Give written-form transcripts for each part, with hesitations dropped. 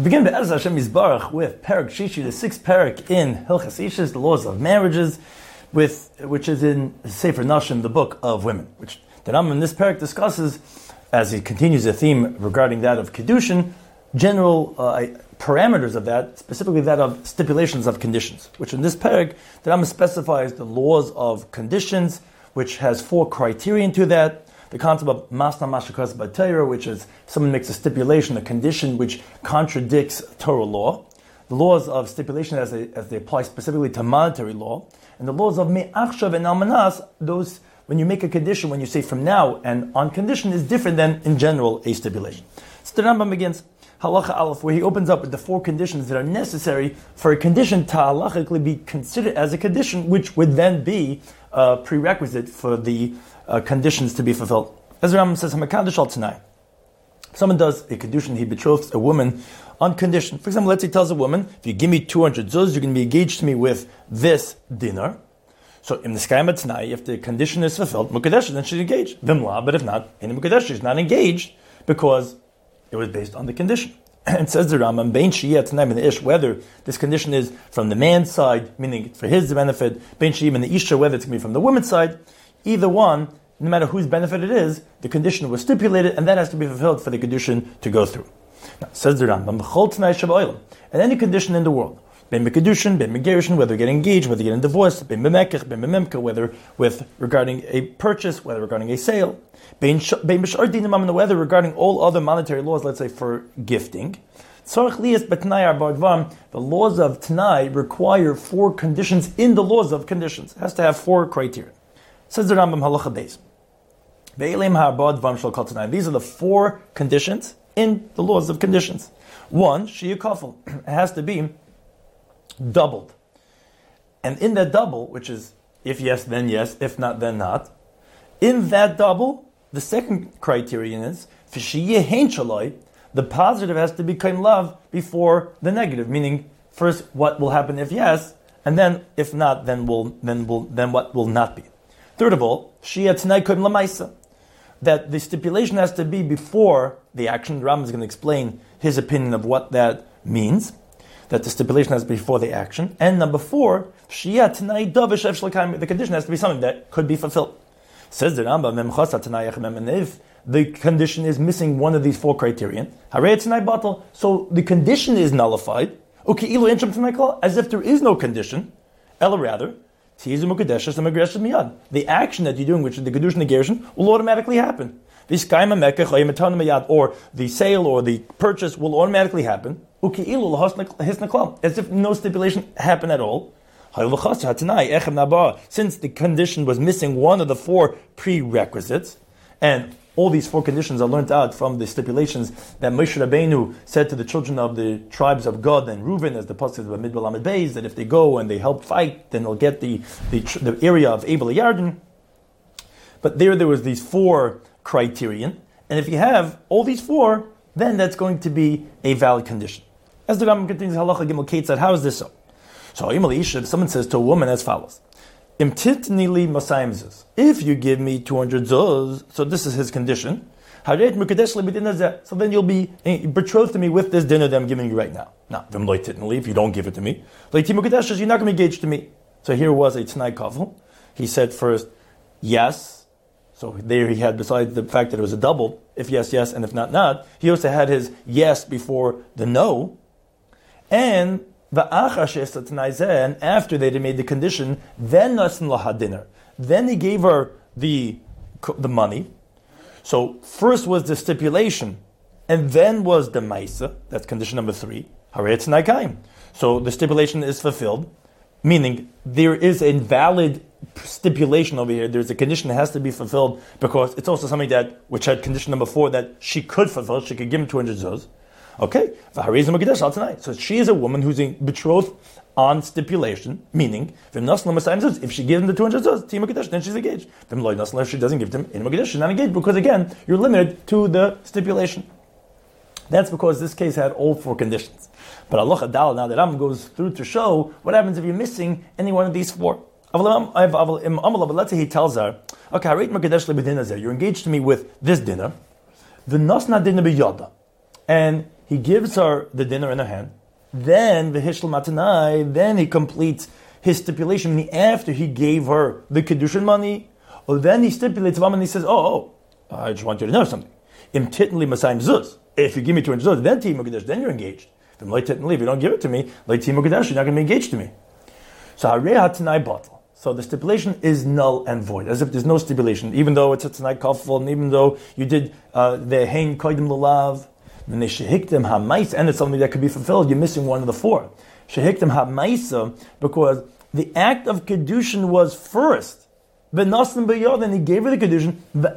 begin Be'ez Hashem Yisbarach with Perek Shishi, the sixth Perek in Hilchas Ishus, the laws of marriages, which is in Sefer Nashim, the book of women, which the Rambam in this Perek discusses, as he continues the theme regarding that of Kiddushin, general parameters of that, specifically that of stipulations of conditions, which in this Perek, the Rambam specifies the laws of conditions, which has 4 criterion to that. The concept of masna mashakas b'Torah, which is someone makes a stipulation, a condition which contradicts Torah law. The laws of stipulation as they apply specifically to monetary law. And the laws of me'achshav and almanas, those, when you make a condition, when you say from now and on condition, is different than in general a stipulation. So the Rambam begins, Halacha Aleph, where he opens up with the 4 conditions that are necessary for a condition to halachically be considered as a condition, which would then be a prerequisite for the conditions to be fulfilled. As the Rambam says, Hamakadosh al Tanai. Someone does a condition, he betroths a woman on condition. For example, let's say he tells a woman, if you give me 200 zuz, you're going to be engaged to me with this dinar. So in the Skayim Tanai, if the condition is fulfilled, Mukadesh, then she's engaged. Vimla, but if not, in Mukadesh, she's not engaged because it was based on the condition. And says the Rambam, Bein Shiyat Tanai min Ish, whether this condition is from the man's side, meaning for his benefit, Bein Shiyat min the Isha, whether it's going to be from the woman's side, either one, no matter whose benefit it is, the condition was stipulated, and that has to be fulfilled for the condition to go through. Now, says the Rambam, B'chol Tanai Shabba'olam, and any condition in the world, Ben B'kedushin, Ben B'gerushin, whether you get engaged, whether you get divorced, Ben B'mekech, Ben B'memka, whether regarding a purchase, whether regarding a sale, Ben B'shar Dinam, whether regarding all other monetary laws, let's say for gifting. The laws of Tanai require 4 conditions in the laws of conditions. It has to have 4 criteria. Says the Rambam Halacha Beis. These are the 4 conditions in the laws of conditions. 1, Shia Kafel. It has to be doubled. And in that double, which is if yes, then yes, if not, then not, in that double, the second criterion is the positive has to be kain love before the negative, meaning first what will happen if yes, and then if not, then what will not be. Third of all, that the stipulation has to be before the action. Rambam is going to explain his opinion of what that means, that the stipulation has to be before the action. And number 4, the condition has to be something that could be fulfilled. Says the Rambam, and if the condition is missing one of these 4 criterion, so the condition is nullified, as if there is no condition, rather, the action that you're doing, which is the Kedushin and Gerushin, will automatically happen. Or the sale or the purchase will automatically happen, as if no stipulation happened at all. Since the condition was missing one of the 4 prerequisites, and all these 4 conditions are learned out from the stipulations that Moshe Rabbeinu said to the children of the tribes of Gad and Reuben, as the pasuk of Midbar Lamed Beis, that if they go and they help fight, then they'll get the area of Abel Yarden. But there was these 4 criterion, and if you have all these 4, then that's going to be a valid condition. As the Rambam continues, Halacha Gimel Ketzad, how is this so? So, if someone says to a woman as follows, if you give me 200 zuz, so this is his condition, so then you'll be betrothed to me with this dinner that I'm giving you right now. Now, if you don't give it to me, you're not going to be engaged to me. So here was a Tanai Kafel. He said first, yes. So there he had, besides the fact that it was a double, if yes, yes, and if not, not, he also had his yes before the no. And and after they made the condition, then he gave her the money. So first was the stipulation, and then was the maisa. That's condition number 3. So the stipulation is fulfilled, meaning there is a valid stipulation over here. There's a condition that has to be fulfilled because it's also something that, which had condition number 4, that she could fulfill. She could give him 200 zuz. Okay, so she is a woman who's betrothed on stipulation, meaning if she gives him the 200 zuz, then she's engaged. If she doesn't give him, she's not engaged, because again, you're limited to the stipulation. That's because this case had all 4 conditions. But Allah Adal, now that Ram goes through to show what happens if you're missing any one of these 4. Let's say he tells her, okay, you're engaged to me with this dinner, the nasna dinner biyada, and he gives her the dinner in her hand. Then the Hishel Matanai, then he completes his stipulation after he gave her the Kedushin money. Or then he stipulates and he says, I just want you to know something. Im titnli masayim zuz. If you give me 200 zuz, then Timo Kadesh, then you're engaged. If you don't give it to me, like Timo Kadesh, you're not going to be engaged to me. So Harei HaTanai Batal. So the stipulation is null and void, as if there's no stipulation, even though it's a Tanai Kafel, and even though you did the Hein Koidim Lulav, and Shehiktim HaMaisa, and it's something that could be fulfilled, you're missing one of the four. Shehiktim HaMaisa, because the act of Kedushin was first. Then he gave her the Kedushin,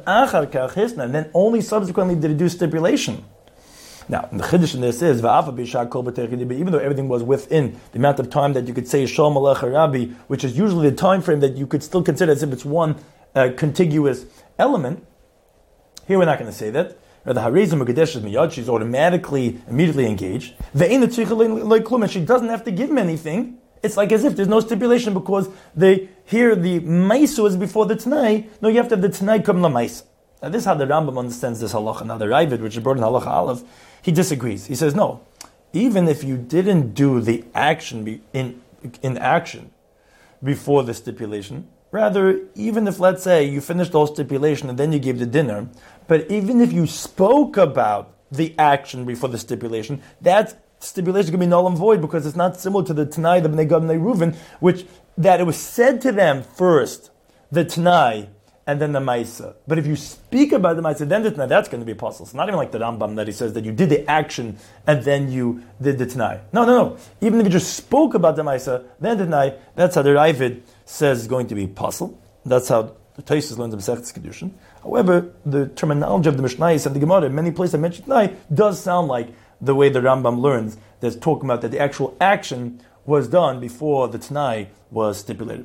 and then only subsequently did he do stipulation. Now, the Chiddush in this is, even though everything was within the amount of time that you could say Shalom Alecha Rabbi, which is usually the time frame that you could still consider as if it's one contiguous element, here we're not going to say that. The Harezim Mekadesh is Miyad, she's immediately engaged. And she doesn't have to give him anything. It's like as if there's no stipulation because the Maisu is before the Tanai. No, you have to have the Tanai come la Maisa. Now this is how the Rambam understands this halacha. Now the Ravid, which is brought in halacha Aleph, he disagrees. He says, no, even if you didn't do the action in action before the stipulation, rather, even if, let's say, you finished the whole stipulation and then you gave the dinner, but even if you spoke about the action before the stipulation, that stipulation can be null and void because it's not similar to the Tanai, the Bnei Gad, Bnei Reuven, which, that it was said to them first, the Tanai, and then the Maisa. But if you speak about the Maisa, then the Tanai, that's going to be apostle. It's not even like the Rambam that he says that you did the action and then you did the Tanai. No. Even if you just spoke about the Maisa, then the Tanai, that's how the Ravid says is going to be apostle. That's how the Taisus learns the Masechet Kedushin. However, the terminology of the Mishnayos and the Gemara, in many places I mentioned Tanai, does sound like the way the Rambam learns. There's talking about that the actual action was done before the Tanai was stipulated.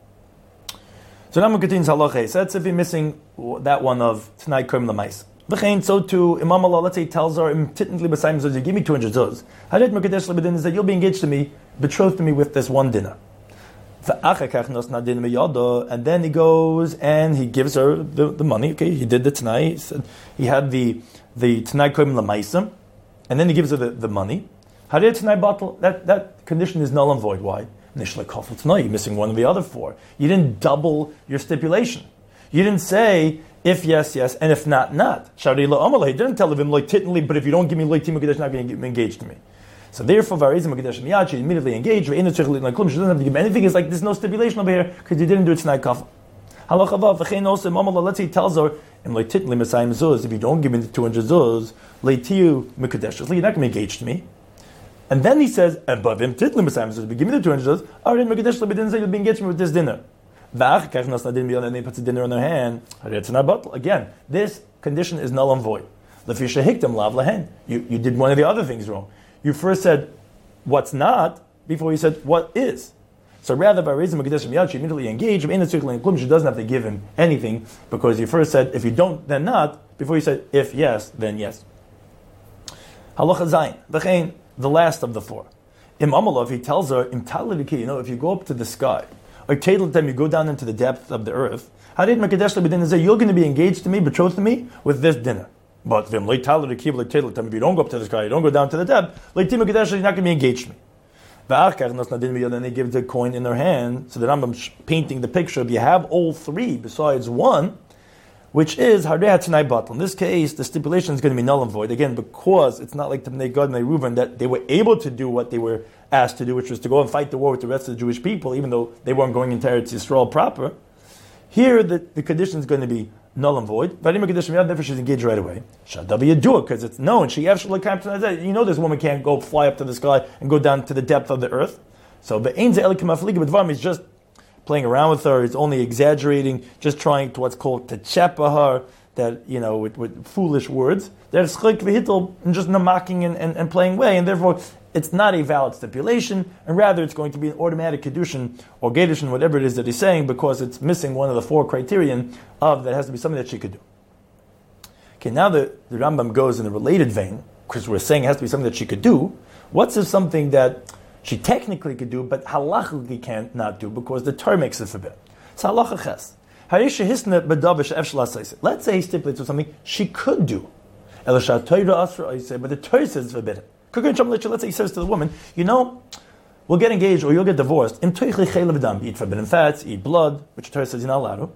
So now continues halacha. So that's if you're missing that one of Tanai Kerm Lamais. V'chein, so too, Imam Allah, let's say, tells her, titantly beside zuz, you give me 200 zuz. Hadet Mekadesh Lebedin is that you'll be engaged to me, betrothed to me with this one dinner. And then he goes and he gives her the money. Okay, he did the Tanai. He had the Tanai Kerm Lamaisa, and then he gives her the money. Hadet Tanai Batal, that condition is null and void. Why? You're missing one of the other four. You didn't double your stipulation. You didn't say, if yes, yes, and if not, not. He didn't tell him, like, titantly, but if you don't give me like Tim Mekadesh, not going to get engaged to me. So therefore, Varizim Mekadesh Miyad, she immediately engaged. She doesn't have to give anything. It's like, there's no stipulation over here, because you didn't do it tonight. Let's say he tells her, if you don't give me the 200 zuz, you're not going to engage to me. And then he says, but him titlim b'sayim, give me the 200 zuz. Already Mekadesh Lebedin said you'll be engaged me with this dinner. And then he puts the dinner in her hand. Again, this condition is null and void. You did one of the other things wrong. You first said what's not before you said what is. So rather, by raising Mekadesh Miyad, she immediately engaged. She doesn't have to give him anything because you first said if you don't, then not. Before you said if yes, then yes. Halacha Zayin. The last of the four. Imam Allah, if he tells her, if you go up to the sky, or Teilatem, you go down into the depth of the earth, you're going to be engaged to me, betrothed to me, with this dinner. But if you don't go up to the sky, you don't go down to the depth, you're not going to be engaged to me. Then they give the coin in their hand, so the Rambam's painting the picture. If you have all three besides one, which is Harei HaTanai Batal. In this case, the stipulation is going to be null and void. Again, because it's not like the Bnei Gad and Bnei Reuven that they were able to do what they were asked to do, which was to go and fight the war with the rest of the Jewish people, even though they weren't going into Eretz Yisrael proper. Here, the condition is going to be null and void. Therefore, she's engaged right away. Because it's known. You know this woman can't go fly up to the sky and go down to the depth of the earth. So, but is just playing around with her, is only exaggerating, just trying to what's called to chepa her, that, with foolish words. There's chlik v'hitel, and just mocking and playing away, and therefore it's not a valid stipulation, and rather it's going to be an automatic kedushin or gedushin, whatever it is that he's saying, because it's missing one of the four criterion of that has to be something that she could do. Okay, now the Rambam goes in a related vein, because we're saying it has to be something that she could do. What's if something that she technically could do, but halachically can't not do, because the Torah makes it forbid? It's halacha ches. Let's say he stipulates with something she could do. But the Torah says it's forbidden. Let's say he says to the woman, we'll get engaged or you'll get divorced. Eat forbidden fats, eat blood, which the Torah says you're not allowed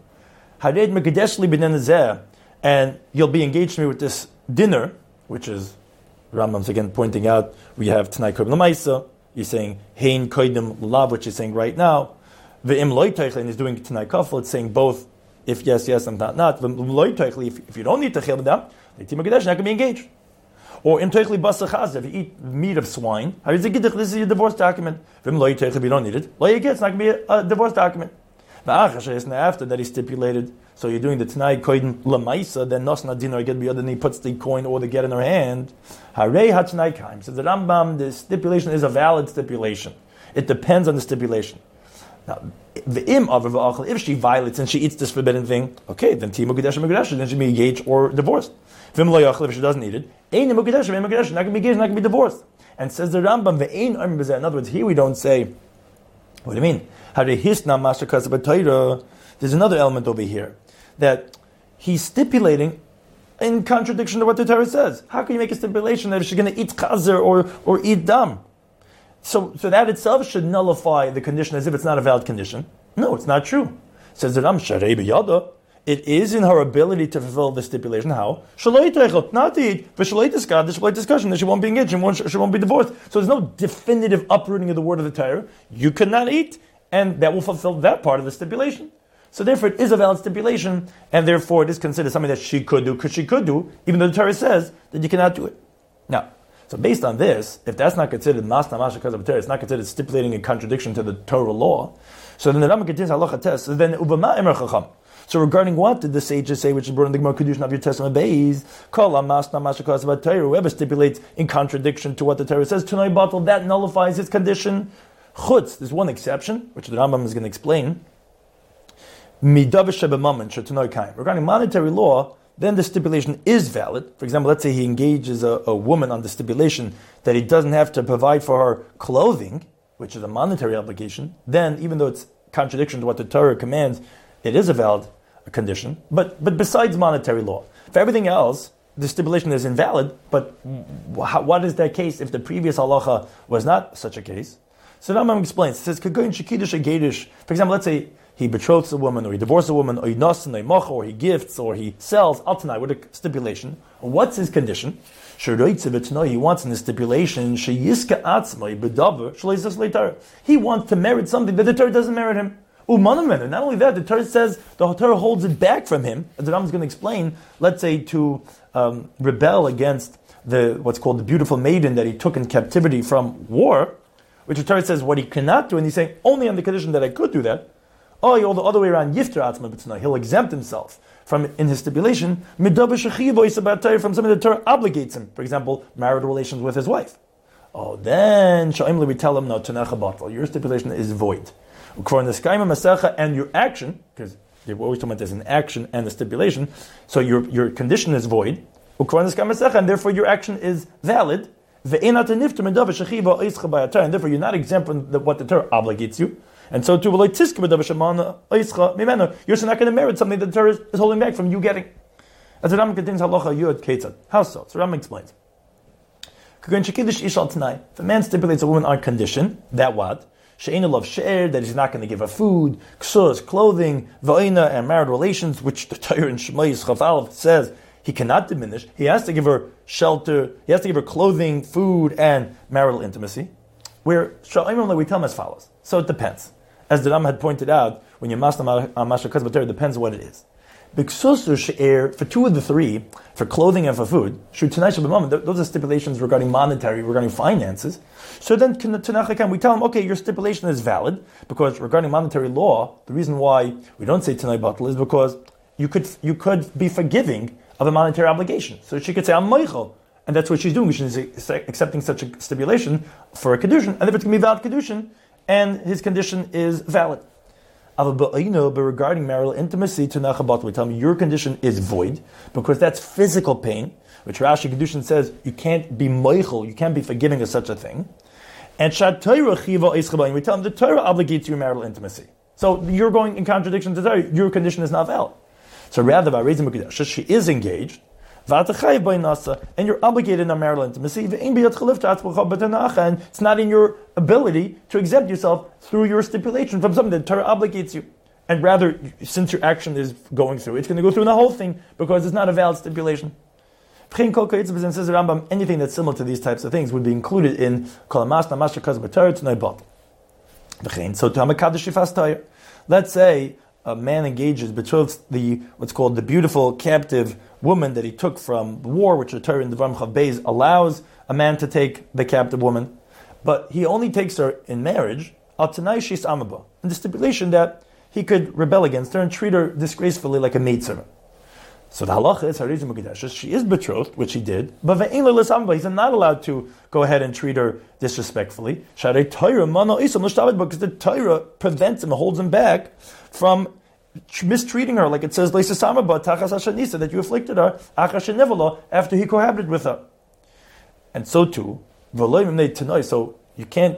to. And you'll be engaged to me with this dinner, which is, Rambam's again pointing out, we have Tanai Korban L'maisa, you're saying Hein Koidim Lav, which you're saying right now. Ve'im Loi Teichel, and he's doing Tanai Kafel, it's saying both, if yes, and not. If you don't need Teichel B'dam, the Tima Gadesh, not going to be engaged. Or Im Teichli Basa Chazah, if you eat meat of swine, this is your divorce document. Ve'im Loi Teichel, if you don't need it, Loi Yigit, it's not going to be a divorce document. After that he stipulated, so you're doing the Tanai Koidim L'maisa, then Nosna Dinar get biyad, and he puts the coin or the get in her hand. Harei HaTanai Kaim. So the Rambam, the stipulation is a valid stipulation. It depends on the stipulation. Now, if she violates and she eats this forbidden thing, okay, then Timu Gadesh Megadesh, then she'll be engaged or divorced. If she doesn't eat it, not going to be engaged, not going to be divorced. And says the Rambam, in other words, here we don't say, what do you mean? There's another element over here, that he's stipulating in contradiction to what the Torah says. How can you make a stipulation that she's going to eat chazer or eat dam? So that itself should nullify the condition as if it's not a valid condition. No, it's not true. Says the Ram, Sharei b'yada. It is in her ability to fulfill the stipulation. How? Not to eat, but discussion that she won't be engaged, she won't be divorced. So there's no definitive uprooting of the word of the Torah. You cannot eat, and that will fulfill that part of the stipulation. So therefore it is a valid stipulation, and therefore it is considered something that she could do, because she could do, even though the Torah says that you cannot do it. Now, so based on this, if that's not considered masna masha because of Torah, it's not considered stipulating in contradiction to the Torah law, so then the Rambam continues halacha test, so then ubama emer chacham. So regarding what did the sages say, which is brought in the Gemara Kedushin of your Testament Beis, kol masna masha because of Torah, whoever stipulates in contradiction to what the Torah says, tunai batal, that nullifies its condition. Chutz, there's one exception, which the Rambam is going to explain. Regarding monetary law, then the stipulation is valid. For example, let's say he engages a woman on the stipulation that he doesn't have to provide for her clothing, which is a monetary obligation. Then, even though it's contradiction to what the Torah commands, it is a valid condition. But besides monetary law, for everything else, the stipulation is invalid. But what is that case if the previous halacha was not such a case? So Rambam explains. It says, for example, let's say he betroths a woman, or he divorces a woman, or he nosin, or he gifts, or he sells, altanai, with a stipulation. What's his condition? He wants in the stipulation, he wants to merit something that the Torah doesn't merit him. Not only that, the Torah says, the Torah holds it back from him, as the Rambam is going to explain, let's say to rebel against what's called the beautiful maiden that he took in captivity from war, which the Torah says what he cannot do, and he's saying, only on the condition that I could do that. Oh, the other way around, Yifter Atzma B'Tznai, he'll exempt himself from, in his stipulation, from something that the Torah obligates him. For example, marital relations with his wife. Oh, then, Sha'imli, we tell him, no, Tanecha Batal, your stipulation is void. And your action, because we're always talking about there's an action and a stipulation, so your condition is void, and therefore your action is valid, and therefore you're not exempt from what the Torah obligates you. And so too, you're not going to merit something that the Torah is holding back from you getting. As the Rambam continues, halacha yud ketzad. How so? So Rambam explains. If a man stipulates a woman on condition, that what? That he's not going to give her food, ksus, clothing, va'ina, and marital relations, which the Torah in Shemais Chaf says he cannot diminish. He has to give her shelter, he has to give her clothing, food, and marital intimacy. Where we tell him as follows. So it depends. As the Ram had pointed out, when you're masna masha kaz b'Torah, it depends what it is. For two of the three, for clothing and for food, those are stipulations regarding regarding finances. So then, we tell him, okay, your stipulation is valid, because regarding monetary law, the reason why we don't say Tanai Batal is because you could be forgiving of a monetary obligation. So she could say, I'm Meichel. And that's what she's doing. She's accepting such a stipulation for a kedushin, and if it's going to be valid kedushin, and his condition is valid. But regarding marital intimacy, we tell him your condition is void, because that's physical pain, which Rashi Kedushin says you can't be meichel, you can't be forgiving of such a thing. And we tell him the Torah obligates you marital intimacy. So you're going in contradiction to Torah, your condition is not valid. So rather, by raising Mukdash, she is engaged, and you're obligated in a marital intimacy, and it's not in your ability to exempt yourself through your stipulation from something that Torah obligates you. And rather, since your action is going through, it's going to go through the whole thing because it's not a valid stipulation. Says the Rambam, anything that's similar to these types of things would be included in Kol Hamasna Masha Kaz B'Torah T'nai Batel. So to Hamakadosh Shifas Tayr, let's say a man engages, betroths what's called the beautiful captive woman that he took from the war, which the Torah in the Devarim Chav Beis allows a man to take the captive woman, but he only takes her in marriage, al Tanai Shis Amaba, in the stipulation that he could rebel against her and treat her disgracefully like a maidservant. So the halacha is Harizim Mukadeshes. She is betrothed, which he did, but he's not allowed to go ahead and treat her disrespectfully. Because the Torah prevents him, holds him back from mistreating her, like it says, that you afflicted her after he cohabited with her. And so too, so you can't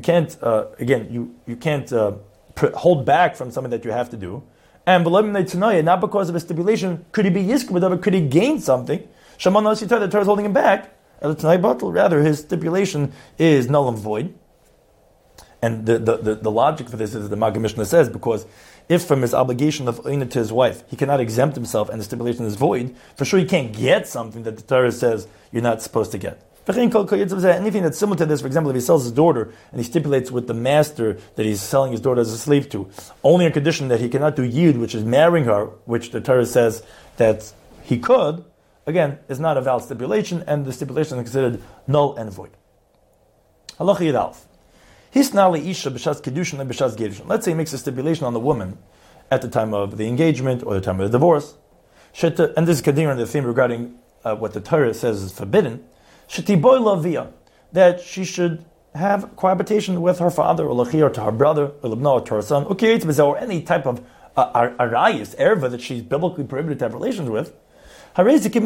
hold back from something that you have to do. And not because of a stipulation, could he be yisked, could he gain something? The Torah is holding him back. Rather, his stipulation is null and void. And the logic for this is the Maggid Mishnah says, because if from his obligation of oina to his wife, he cannot exempt himself and the stipulation is void, for sure he can't get something that the Torah says you're not supposed to get. Anything that's similar to this, for example, if he sells his daughter and he stipulates with the master that he's selling his daughter as a slave to, only on condition that he cannot do yid, which is marrying her, which the Torah says that he could, again, is not a valid stipulation, and the stipulation is considered null and void. Halacha Yud Aleph. Hisnali isha b'shas kedushin and b'shas gerushin. Let's say he makes a stipulation on the woman at the time of the engagement or the time of the divorce. And this is continuing the theme regarding what the Torah says is forbidden. Shetiboy lavia, that she should have cohabitation with her father, or lachir, or to her brother, or libna, or to her son, or any type of arayis, erva, that she's biblically prohibited to have relations with. So here the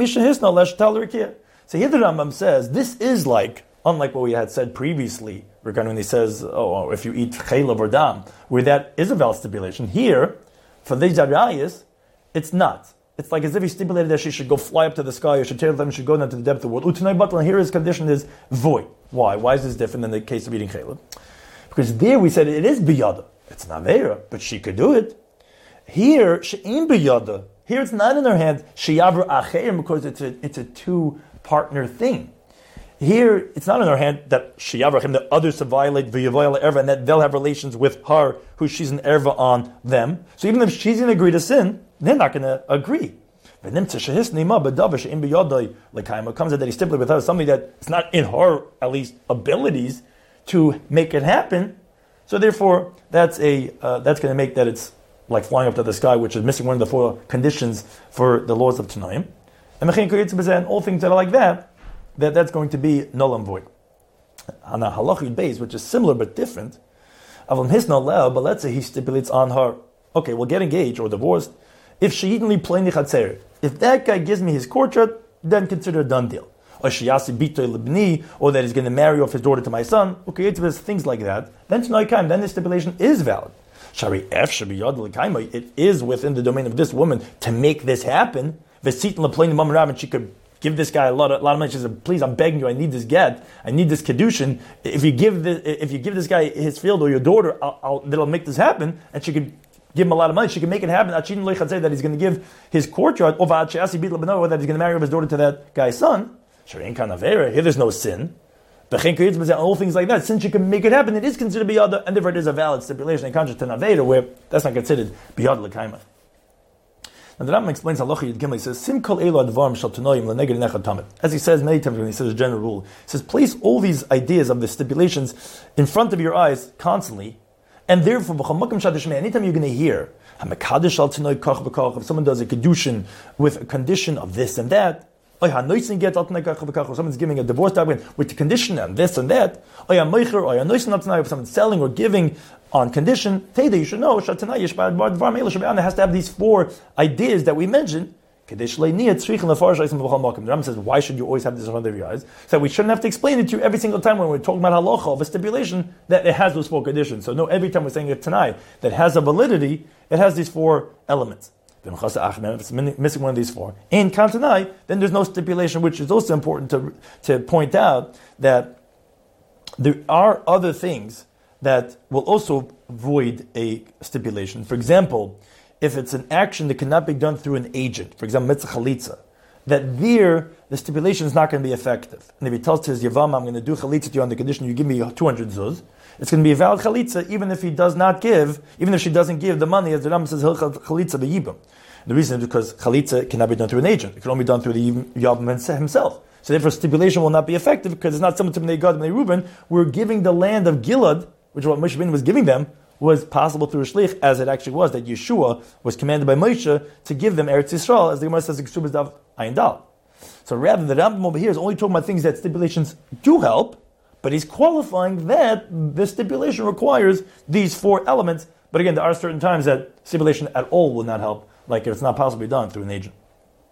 Rambam says, this is unlike what we had said previously, regarding when he says, if you eat chaylav or dam, where that is a valid stipulation. Here, for these arayis, it's not. It's like as if he stipulated that she should go fly up to the sky, or should tell them she should go down to the depth of the world. Utanai Batel, and here his condition is void. Why? Why is this different than the case of eating chaylev? Because there we said it is biyada. It's not there, but she could do it. Here, she'im biyada. Here it's not in her hand. She'yavru acherim, because it's a two-partner thing. Here, it's not in her hand that she'yavru the others to violate v'yavoyal erva, and that they'll have relations with her, who she's an erva on them. So even if she's going to agree to sin, they're not going to agree. It comes out that he stipulated with her something that it's not in her, at least, abilities to make it happen. So therefore, that's going to make that it's like flying up to the sky, which is missing one of the four conditions for the laws of Tanaim. And all things that are like that's going to be null and void. On a halachid base, which is similar but different, but let's say he stipulates on her, okay, we'll get engaged or divorced. If that guy gives me his courtship, then consider a done deal. Or that he's going to marry off his daughter to my son. Okay, it's things like that. Then the stipulation is valid. It is within the domain of this woman to make this happen. And she could give this guy a lot of money. She said, "Please, I'm begging you. I need this get. I need this kedushin. If you give this guy his field or your daughter, that'll make this happen." And she could give him a lot of money. She can make it happen. That he's going to give his courtyard, or that he's going to marry his daughter to that guy's son. Here there's no sin. All things like that. Since she can make it happen, it is considered biyada, and therefore it is a valid stipulation in contrast to Navera, where that's not considered biyada l'kaima. And the Rambam explains halacha Yud Gimel. He says, "Sim kol elu advarim shel tanoim leneged nechad tamid." As he says many times when he says a general rule, he says, place all these ideas of the stipulations in front of your eyes constantly. And therefore, anytime you're going to hear, if someone does a kedushin with a condition of this and that, or someone's giving a divorce document with the condition and this and that, if someone's selling or giving on condition, you should know, it has to have these four ideas that we mentioned. The Rambam says, why should you always have this in front of your eyes? So we shouldn't have to explain it to you every single time when we're talking about halacha of a stipulation that it has those four conditions. So no, every time we're saying it tonight that has a validity, it has these four elements. If it's missing one of these four, in Kantanai, then there's no stipulation, which is also important to point out that there are other things that will also void a stipulation. For example, if it's an action that cannot be done through an agent, for example, mitzvah chalitza, that there, the stipulation is not going to be effective. And if he tells to his Yavam, I'm going to do chalitza to you on the condition you give me 200 zuz, it's going to be a valid chalitza, even if he does not give, even if she doesn't give the money, as the Rambam says, chalitza b'yibam. The reason is because chalitza cannot be done through an agent. It can only be done through the Yavam himself. So therefore, stipulation will not be effective because it's not similar to Bnei Gad and Bnei Reuben. We're giving the land of Gilad, which is what Moshe Rabbeinu was giving them, was possible through a shlich, as it actually was, that Yeshua was commanded by Moshe to give them Eretz Yisrael, as the Gemara says, Ksubas Dav Ayin Dal. So rather, the Rambam over here is only talking about things that stipulations do help, but he's qualifying that the stipulation requires these four elements. But again, there are certain times that stipulation at all will not help, like if it's not possibly done through an agent.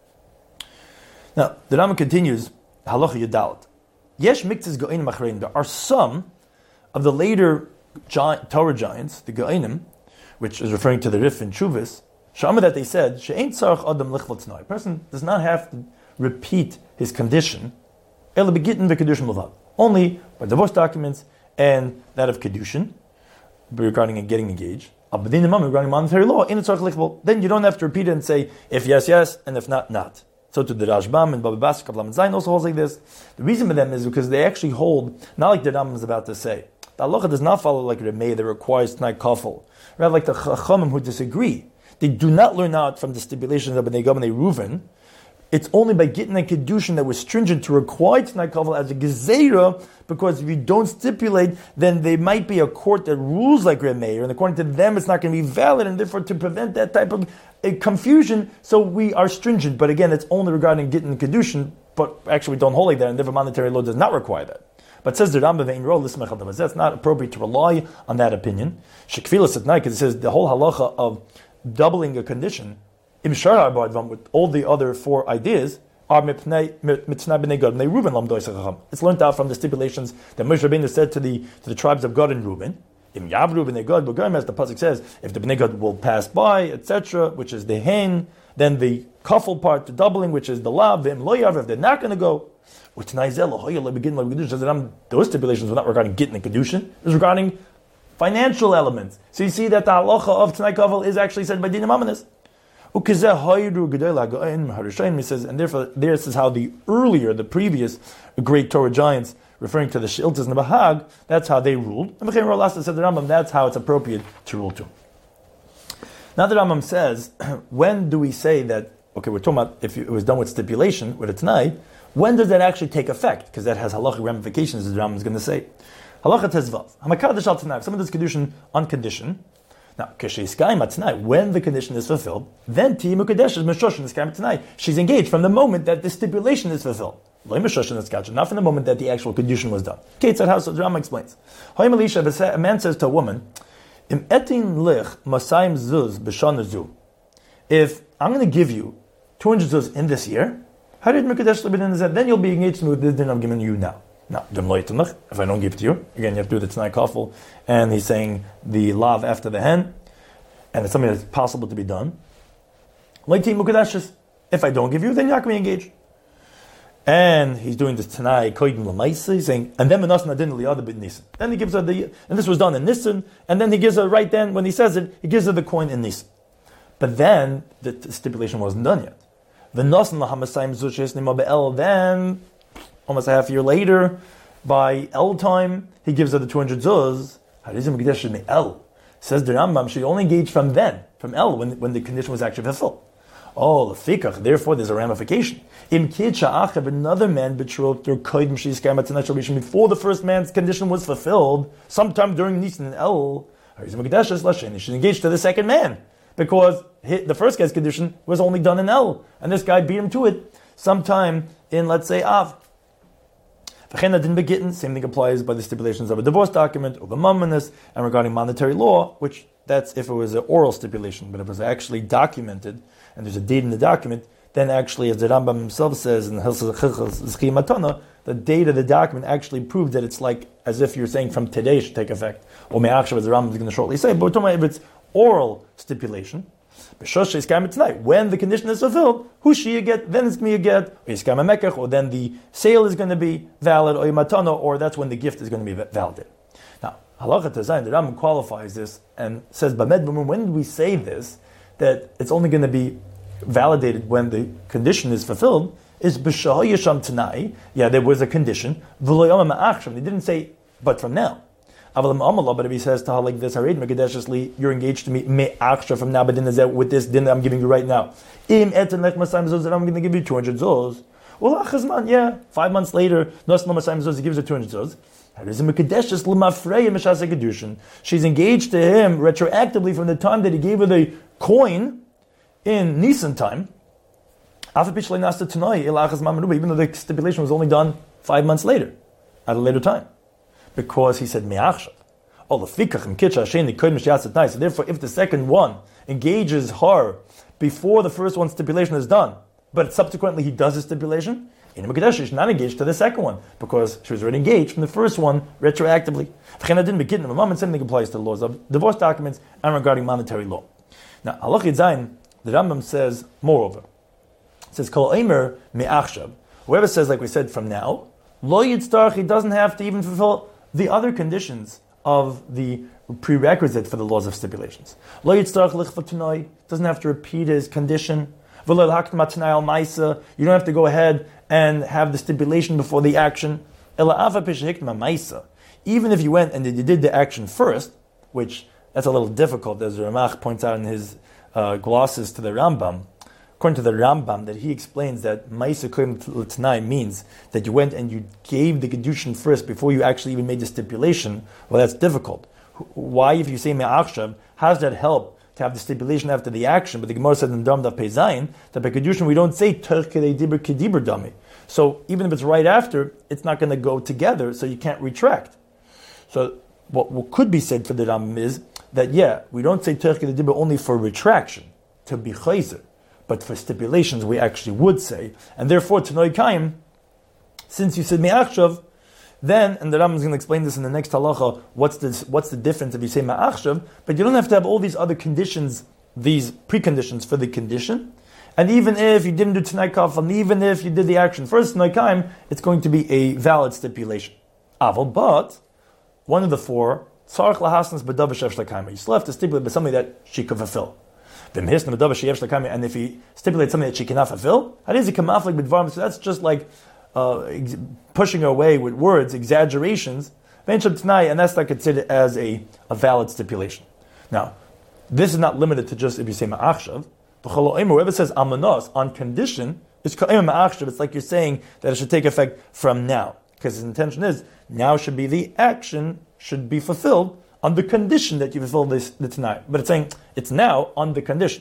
Now, the Rambam continues, Halacha Yudalit. Yesh miktzes go'enim achrein. There are some of the later Torah giants, the go'enim, which is referring to the Rif and Chuvas, Shama that they said, she'ein tzarech adam lichvat tznoy. A person does not have to repeat his condition, ela begitten the kedushin levad. Only by divorce documents and that of kedushin regarding getting engaged. Regarding monetary law, then you don't have to repeat it and say if yes, yes, and if not, not. So to the Rashbam and Baba Basra Kabbalah Zayin also holds like this. The reason for them is because they actually hold, not like the Rambam is about to say. The halacha does not follow like Remei that requires Tnai Kafel. Rather like the Chachamim who disagree. They do not learn out from the stipulations of Bnei Gad and Bnei Reuven. It's only by getting a kedushin that was stringent to require Tnai Kafel as a gezerah, because if you don't stipulate, then there might be a court that rules like Remeir, and according to them, it's not going to be valid, and therefore to prevent that type of confusion, so we are stringent. But again, it's only regarding getting kedushin, but actually we don't hold like that, and therefore monetary law does not require that. But says the Rambam ve'in ro l'smech al that's not appropriate to rely on that opinion. Shekfilas at night, because it says the whole halacha of doubling a condition, with all the other four ideas, are it's learned out from the stipulations that Moshe Rabbeinu said to the tribes of Gad and Reuben. Im Yavru b'nei Gad, as the pasuk says, if the b'nei Gad will pass by, etc., which is the hen, then the kafel part, the doubling, which is the lav, v'im lo yav, if they're not going to go. Those stipulations were not regarding getting the kedushin; it was regarding financial elements. So you see that the halacha of Tnai Kafel is actually said by Dinam Amanis. He says, and therefore, this is how the previous great Torah giants, referring to the Shiltas and the Bahag, that's how they ruled. And Mechaim Rolasa said the Rambam, that's how it's appropriate to rule too. Now the Rambam says, when do we say that, okay, we're talking about if it was done with stipulation, with a Tanai, when does that actually take effect? Because that has halachic ramifications, as the Rambam is going to say. Halacha Tezvav. Hamakadash al Tanai. If someone does kedushin on condition, now, when the condition is fulfilled, then she's engaged from the moment that the stipulation is fulfilled. Not from the moment that the actual condition was done. Kate said how, so the Rambam explains. A man says to a woman, if I'm going to give you 200 zuz in this year, then you'll be engaged with this din I'm giving you now. Now, if I don't give it to you, again, you have to do the Tnai Kafel, and he's saying the lav after the hen, and it's something that's possible to be done. If I don't give you, then you're not going to be engaged. And he's doing this Tnai Koidim Lamaisa, he's saying, and then Menas Nadin Liyada B'Nisan. Nisan. Then he gives her and this was done in Nisan, and then he gives her, right then, when he says it, he gives her the coin in Nisan. But then, the stipulation wasn't done yet. Then, almost a half year later, by El time, he gives her the 200 zuz. Says the Rambam, she only engaged from then, from El, when the condition was actually fulfilled. Oh, lefikach, therefore there's a ramification. If another man betrothed her before the first man's condition was fulfilled, sometime during Nisan and El, she's engaged to the second man, because the first guy's condition was only done in El, and this guy beat him to it sometime in, let's say, Av. Same thing applies by the stipulations of a divorce document, or the mumminess, and regarding monetary law, which that's if it was an oral stipulation, but if it was actually documented, and there's a date in the document, then actually, as the Rambam himself says in Hilchos Matana, the date of the document actually proves that it's like as if you're saying from today should take effect. Or Me'achshav, as the Rambam is going to shortly say, but if it's oral stipulation, When the condition is fulfilled, who she get, then it's going to be a get, or then the sale is going to be valid, or that's when the gift is going to be validated. Now, Halacha Tazayin, the Rambam qualifies this and says, when do we say this, that it's only going to be validated when the condition is fulfilled, is B'shah Yasham Tanai, there was a condition, they didn't say, but from now. But if he says to her like this, you're engaged to me from now, but then with this din that I'm giving you right now. I'm going to give you 200 zuz. Well, 5 months later, he gives her 200 zuz. She's engaged to him retroactively from the time that he gave her the coin in Nisan time. Even though the stipulation was only done 5 months later, at a later time. Because he said me'achshav. So therefore, if the second one engages her before the first one's stipulation is done, but subsequently he does his stipulation, she's not engaged to the second one because she was already engaged from the first one retroactively. Same thing applies to the laws of divorce documents and regarding monetary law. Now, Halach Zayin, the Rambam says, moreover, it says kol omer me'achshav. Whoever says, like we said, from now, lo yitztarach, he doesn't have to even fulfill the other conditions of the prerequisite for the laws of stipulations. Lo yitztarach lichvat doesn't have to repeat his condition. You don't have to go ahead and have the stipulation before the action. Even if you went and you did the action first, which that's a little difficult, as Ramach points out in his glosses to the Rambam. According to the Rambam, that he explains that Maisa L'Tanai means that you went and you gave the Kedushin first before you actually even made the stipulation. Well, that's difficult. Why, if you say Me'achshav, how does that help to have the stipulation after the action? But the Gemara said in Dam Daf Pei Zayin that by Kedushin we don't say Terch Kedei Dibur Kedibur Dami. So even if it's right after, it's not going to go together, so you can't retract. So what could be said for the Rambam is that, we don't say Terch Kedei Dibur only for retraction, to be chayzer. But for stipulations, we actually would say. And therefore, Tanoi Kaim, since you said Me'achshav, then, and the Rambam is going to explain this in the next halacha, what's the difference if you say Me'achshav, but you don't have to have all these other conditions, these preconditions for the condition. And even if you didn't do Tanai Kaf, and even if you did the action first, Tanoi Kaim, it's going to be a valid stipulation. Aval, but one of the four, Tzarech Lahasnas B'dav Shev Shlakaim, you still have to stipulate by something that she could fulfill. And if he stipulates something that she cannot fulfill, so that's just like pushing her away with words, exaggerations, and that's not considered as a valid stipulation. Now, this is not limited to just if you say ma'achshav. Whoever says amanos on condition, it's like you're saying that it should take effect from now. Because his intention is, now should be the action, should be fulfilled on the condition that you fulfill the Tanai. But it's saying it's now on the condition.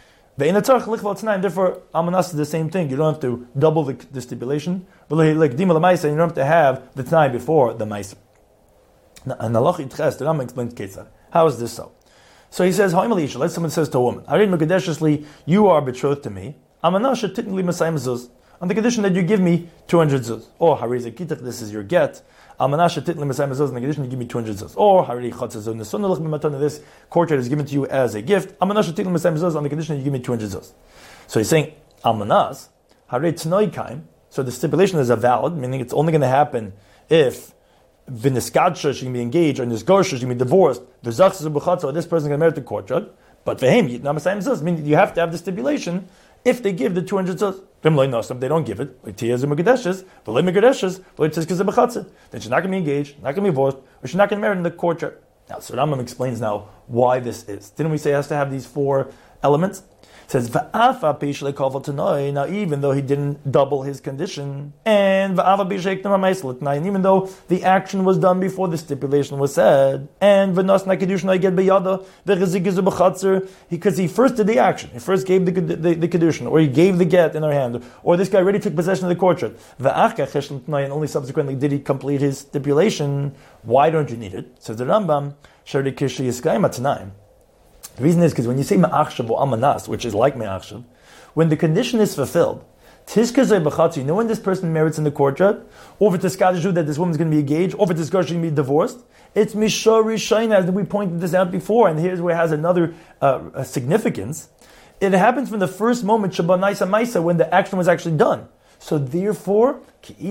Therefore, Amanas is the same thing. You don't have to double the stipulation. But like Dima Lamaisa, you don't have to have the Tanai before the Maisa. And Allah Itches, the Rambam explains Ketzar. How is this so? So he says, let someone says to a woman, you are betrothed to me. Amanas technically Masayim Zuz. On the condition that you give me 200 zuz. Or Hariza Kitach, this is your get. Almanasha Titli Masayim Zuz, on the condition you give me 200 zuz. Or Hariri Chatzazun, the Sunnah Lech Mimatana, this courtyard is given to you as a gift. Almanasha Titli Masayim Zuz, on the condition you give me 200 zuz. So he's saying, Almanas, Hariri Tnoi Kaim, so the stipulation is a valid, meaning it's only going to happen if Viniskadsha, she can be engaged, or Nisgorsha, she can be divorced, Vizachs Buchatza, or this person can marry the courtyard. But for him, Yitna Masayim Zuz, meaning you have to have the stipulation if they give the 200 zuz. If they don't give it, then she's not going to be engaged, not going to be divorced, or she's not going to marry in the courtyard. Now, so Rambam explains now why this is. Didn't we say it has to have these four elements? It says, now even though he didn't double his condition, and even though the action was done before the stipulation was said, and because he first did the action, he first gave the kedushin, or he gave the get in her hand, or this guy already took possession of the courtyard, and only subsequently did he complete his stipulation, why don't you need it? Says the Rambam, the reason is because when you say ma'achshav or amanas, which is like ma'achshav, when the condition is fulfilled, tishkazay b'chatzi, you know when this person merits in the courtyard, or if it's skadishu that this woman's going to be engaged, or if it's going to be divorced, it's mishor rishayna, as we pointed this out before, and here's where it has another significance, it happens from the first moment, Shabbat Naisa Maisa, when the action was actually done. So therefore,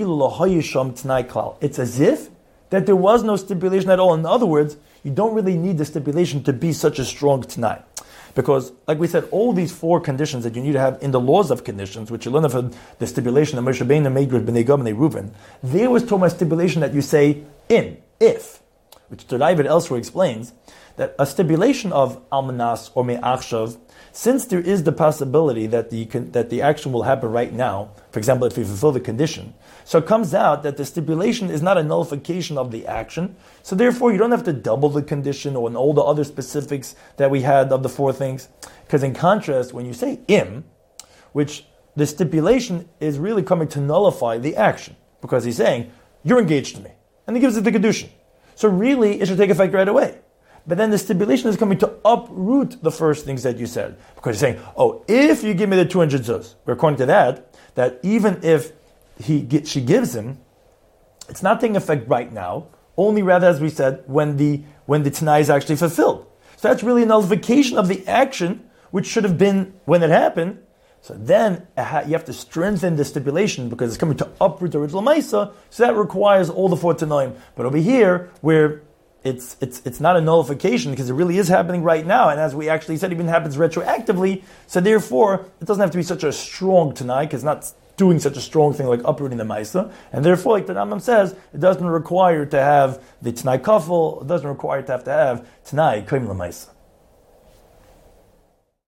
it's as if that there was no stipulation at all. In other words, you don't really need the stipulation to be such a strong Tanai. Because, like we said, all these four conditions that you need to have in the laws of conditions, which you learn from the stipulation of Moshe Rabbeinu made with Bnei Gad and Reuven, there was talking about stipulation that you say if, which the Ravid elsewhere explains, that a stipulation of Almanas or Me'achshav, since there is the possibility that the action will happen right now, for example, if you fulfill the condition, so it comes out that the stipulation is not a nullification of the action, so therefore you don't have to double the condition or all the other specifics that we had of the four things. Because in contrast, when you say which the stipulation is really coming to nullify the action, because he's saying, you're engaged to me, and he gives it the kedushin. So really, it should take effect right away. But then the stipulation is coming to uproot the first things that you said. Because he's saying, if you give me the 200 zuz, according to that even if she gives him, it's not taking effect right now, only rather, as we said, when the Tanai is actually fulfilled. So that's really a nullification of the action, which should have been when it happened. So then you have to strengthen the stipulation because it's coming to uproot the original Maisa, so that requires all the four Tanoim. But over here, where it's not a nullification because it really is happening right now, and as we actually said, it even happens retroactively, so therefore it doesn't have to be such a strong Tanai, because it's not doing such a strong thing like uprooting the Maisa, and therefore, like the Rambam says, it doesn't require to have the Tanai Kafel, it doesn't require to have Tanai Kaim LaMaisa.